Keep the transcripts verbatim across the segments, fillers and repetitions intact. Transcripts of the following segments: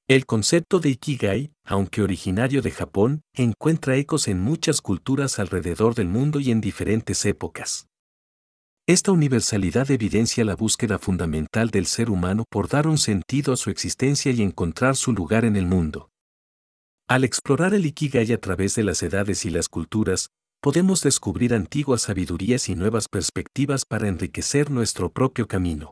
El concepto de Ikigai, aunque originario de Japón, encuentra ecos en muchas culturas alrededor del mundo y en diferentes épocas. Esta universalidad evidencia la búsqueda fundamental del ser humano por dar un sentido a su existencia y encontrar su lugar en el mundo. Al explorar el Ikigai a través de las edades y las culturas, podemos descubrir antiguas sabidurías y nuevas perspectivas para enriquecer nuestro propio camino.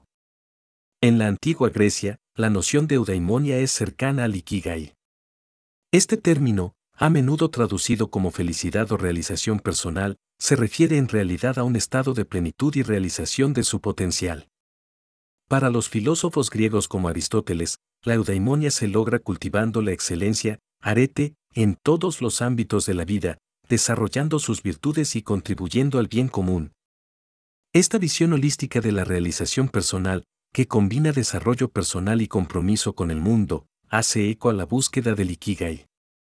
En la antigua Grecia, la noción de eudaimonia es cercana al Ikigai. Este término, a menudo traducido como felicidad o realización personal, se refiere en realidad a un estado de plenitud y realización de su potencial. Para los filósofos griegos como Aristóteles, la eudaimonia se logra cultivando la excelencia, arete, en todos los ámbitos de la vida, desarrollando sus virtudes y contribuyendo al bien común. Esta visión holística de la realización personal, que combina desarrollo personal y compromiso con el mundo, hace eco a la búsqueda del Ikigai.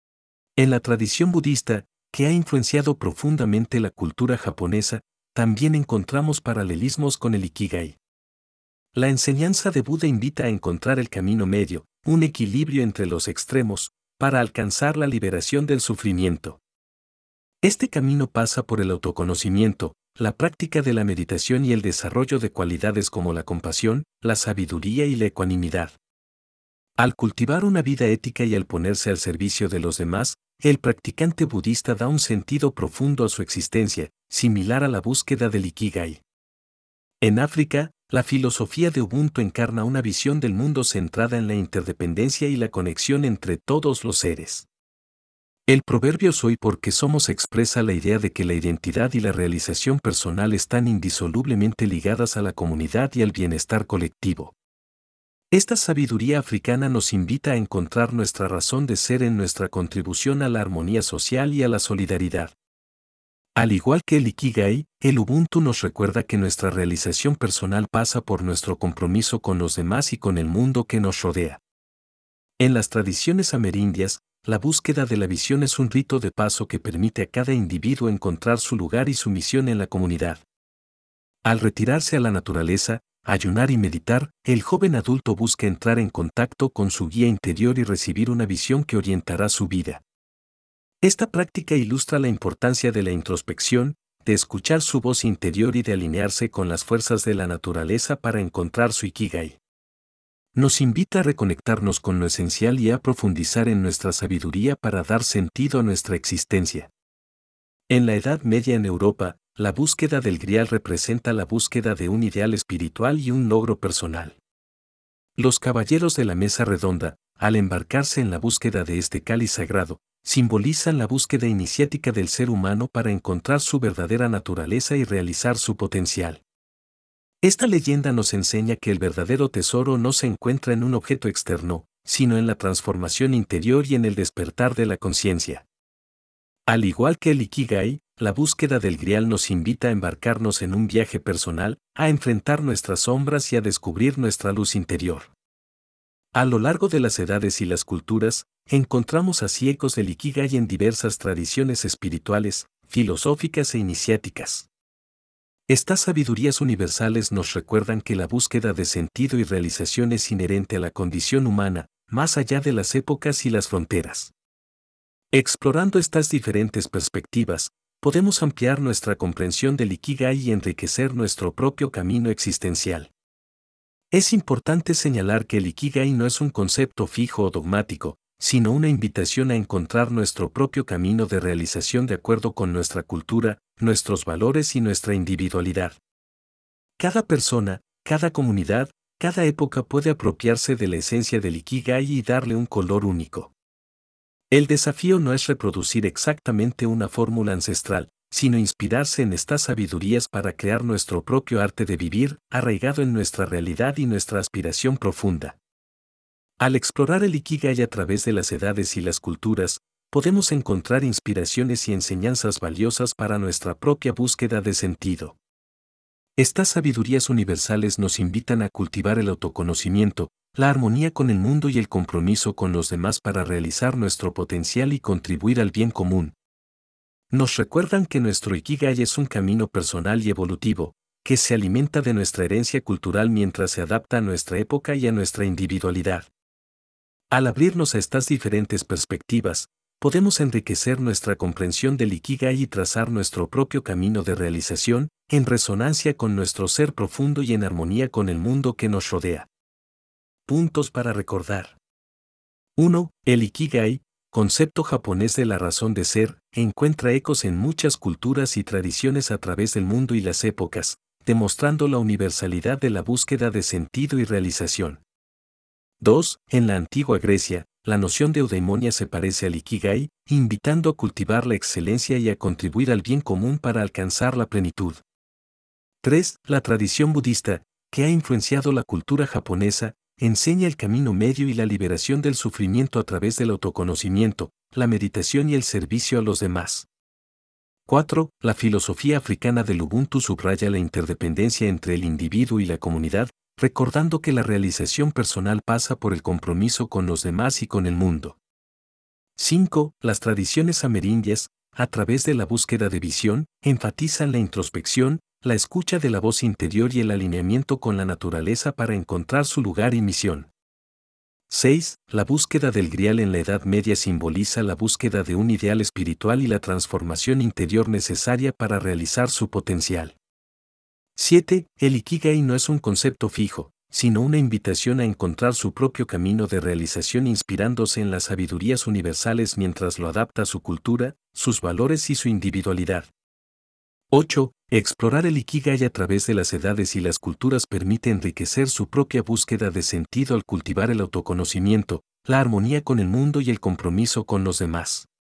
En la tradición budista, que ha influenciado profundamente la cultura japonesa, también encontramos paralelismos con el Ikigai. La enseñanza de Buda invita a encontrar el camino medio, un equilibrio entre los extremos, para alcanzar la liberación del sufrimiento. Este camino pasa por el autoconocimiento, la práctica de la meditación y el desarrollo de cualidades como la compasión, la sabiduría y la ecuanimidad. Al cultivar una vida ética y al ponerse al servicio de los demás, el practicante budista da un sentido profundo a su existencia, similar a la búsqueda del Ikigai. En África, la filosofía de Ubuntu encarna una visión del mundo centrada en la interdependencia y la conexión entre todos los seres. El proverbio "soy porque somos" expresa la idea de que la identidad y la realización personal están indisolublemente ligadas a la comunidad y al bienestar colectivo. Esta sabiduría africana nos invita a encontrar nuestra razón de ser en nuestra contribución a la armonía social y a la solidaridad. Al igual que el Ikigai, el Ubuntu nos recuerda que nuestra realización personal pasa por nuestro compromiso con los demás y con el mundo que nos rodea. En las tradiciones amerindias, la búsqueda de la visión es un rito de paso que permite a cada individuo encontrar su lugar y su misión en la comunidad. Al retirarse a la naturaleza, ayunar y meditar, el joven adulto busca entrar en contacto con su guía interior y recibir una visión que orientará su vida. Esta práctica ilustra la importancia de la introspección, de escuchar su voz interior y de alinearse con las fuerzas de la naturaleza para encontrar su Ikigai. Nos invita a reconectarnos con lo esencial y a profundizar en nuestra sabiduría para dar sentido a nuestra existencia. En la Edad Media en Europa, la búsqueda del Grial representa la búsqueda de un ideal espiritual y un logro personal. Los caballeros de la mesa redonda, al embarcarse en la búsqueda de este cáliz sagrado, simbolizan la búsqueda iniciática del ser humano para encontrar su verdadera naturaleza y realizar su potencial. Esta leyenda nos enseña que el verdadero tesoro no se encuentra en un objeto externo, sino en la transformación interior y en el despertar de la conciencia. Al igual que el Ikigai, la búsqueda del Grial nos invita a embarcarnos en un viaje personal, a enfrentar nuestras sombras y a descubrir nuestra luz interior. A lo largo de las edades y las culturas, encontramos así ecos del Ikigai en diversas tradiciones espirituales, filosóficas e iniciáticas. Estas sabidurías universales nos recuerdan que la búsqueda de sentido y realización es inherente a la condición humana, más allá de las épocas y las fronteras. Explorando estas diferentes perspectivas, podemos ampliar nuestra comprensión del Ikigai y enriquecer nuestro propio camino existencial. Es importante señalar que el Ikigai no es un concepto fijo o dogmático, sino una invitación a encontrar nuestro propio camino de realización de acuerdo con nuestra cultura, nuestros valores y nuestra individualidad. Cada persona, cada comunidad, cada época puede apropiarse de la esencia del Ikigai y darle un color único. El desafío no es reproducir exactamente una fórmula ancestral, sino inspirarse en estas sabidurías para crear nuestro propio arte de vivir, arraigado en nuestra realidad y nuestra aspiración profunda. Al explorar el Ikigai a través de las edades y las culturas, podemos encontrar inspiraciones y enseñanzas valiosas para nuestra propia búsqueda de sentido. Estas sabidurías universales nos invitan a cultivar el autoconocimiento, la armonía con el mundo y el compromiso con los demás para realizar nuestro potencial y contribuir al bien común. Nos recuerdan que nuestro Ikigai es un camino personal y evolutivo, que se alimenta de nuestra herencia cultural mientras se adapta a nuestra época y a nuestra individualidad. Al abrirnos a estas diferentes perspectivas, podemos enriquecer nuestra comprensión del Ikigai y trazar nuestro propio camino de realización, en resonancia con nuestro ser profundo y en armonía con el mundo que nos rodea. Puntos para recordar. uno. El Ikigai, concepto japonés de la razón de ser, encuentra ecos en muchas culturas y tradiciones a través del mundo y las épocas, demostrando la universalidad de la búsqueda de sentido y realización. dos. En la antigua Grecia, la noción de eudaimonia se parece al Ikigai, invitando a cultivar la excelencia y a contribuir al bien común para alcanzar la plenitud. tres. La tradición budista, que ha influenciado la cultura japonesa, enseña el camino medio y la liberación del sufrimiento a través del autoconocimiento, la meditación y el servicio a los demás. cuatro. La filosofía africana del Ubuntu subraya la interdependencia entre el individuo y la comunidad, recordando que la realización personal pasa por el compromiso con los demás y con el mundo. cinco. Las tradiciones amerindias, a través de la búsqueda de visión, enfatizan la introspección, la escucha de la voz interior y el alineamiento con la naturaleza para encontrar su lugar y misión. seis. La búsqueda del Grial en la Edad Media simboliza la búsqueda de un ideal espiritual y la transformación interior necesaria para realizar su potencial. siete. El Ikigai no es un concepto fijo, sino una invitación a encontrar su propio camino de realización inspirándose en las sabidurías universales mientras lo adapta a su cultura, sus valores y su individualidad. ocho. Explorar el Ikigai a través de las edades y las culturas permite enriquecer su propia búsqueda de sentido al cultivar el autoconocimiento, la armonía con el mundo y el compromiso con los demás.